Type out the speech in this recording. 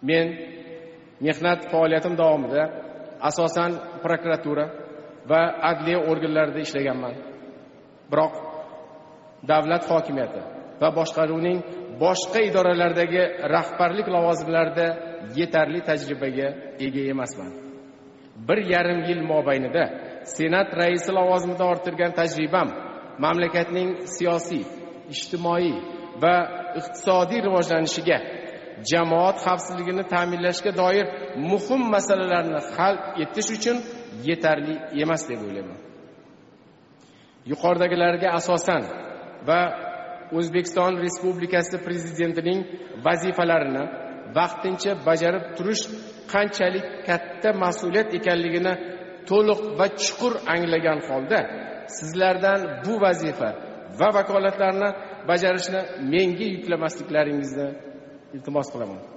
Men mehnat faoliyatim davomida asosan prokuratura va adliya organlarida ishlaganman. Biroq davlat hokimiyati va boshqaruvning boshqa idoralardagi rahbarlik lavozimlarida yetarli tajribaga ega emasman. 1,5 yil mobaynida Senat raisi lavozimida orttirgan tajribam mamlakatning siyosiy, ijtimoiy va iqtisodiy rivojlanishiga, jamoat xavfsizligini ta'minlashga doir muhim masalalarni hal etish uchun yetarli emas deb o'ylayman. Yuqoridagilarga asosan va O'zbekiston Respublikasi Prezidentining vazifalarini vaqtincha bajarib turish qanchalik katta mas'uliyat ekanligini to'liq va chuqur anglagan holda sizlardan bu vazifa va vakolatlarni bajarishni menga yuklamasliklaringizni iltimos qilaman.